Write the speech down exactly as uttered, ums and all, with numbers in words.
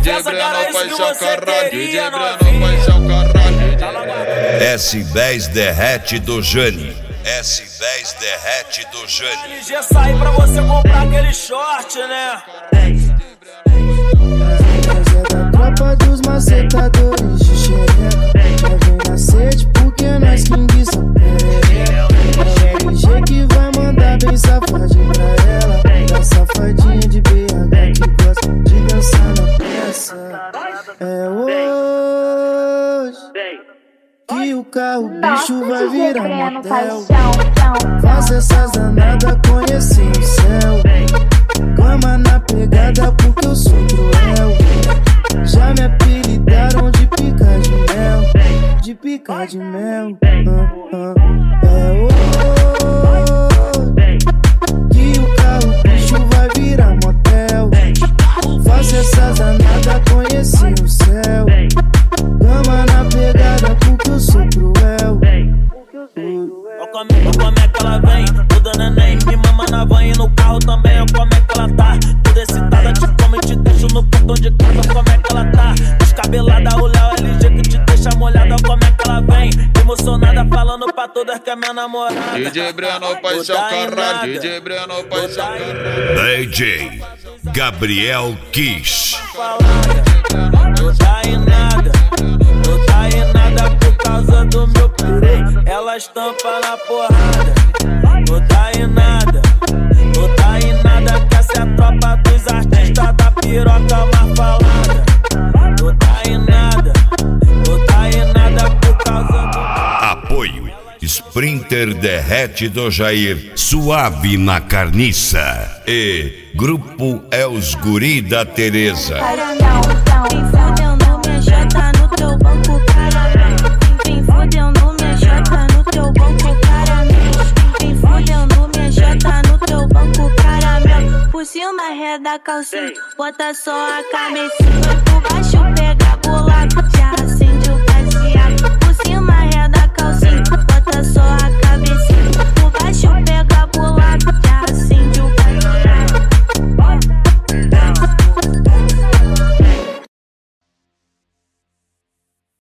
D J Breno paixão caralho, D J Breno paixão caralho. S dez derrete do Jani. S dez derrete do Jani. L G sair pra você comprar aquele short, né? Mas é da tropa dos macetadores de xereca. Já vem na sede porque nós king são perereca. É o L G que vai mandar bem safadinho pra ela. Da safadinha de B H que gosta de dançar na peça. É hoje que o carro bicho vai virar motel. Faça essas danadas conhecer o céu. Cama na pegada porque eu sou cruel. Já me apelidaram de pica de mel. De pica de mel. uh, uh. É hoje que o carro bicho vai virar motel. Faça essas danadas conhecer o céu. Cama na pegada porque eu sou cruel. Olha como, como é que ela vem, toda neném, me mama na van e no carro também. Olha como é que ela tá, toda excitada, te come e te deixo no portão de casa. Como é que ela tá, descabelada, o Léo L G que te deixa molhada. Olha como é que ela vem, emocionada, falando pra todas que é minha namorada. D J Breno paixão caralho, D J Breno paixão caralho. D J Gabriel Kiss. Não tá em nada, não tá em nada por causa do meu pirei. Ela estampa na porrada. Não tá em nada, não tá em nada. Que essa é a tropa dos artistas da piroca mais falada. Não tá em nada, não tá em nada por causa do... Apoio Sprinter derrete do Jair, suave na carniça. E Grupo É os Guri da Tereza. Por cima ré da calcinha, bota só a cabecinha por baixo.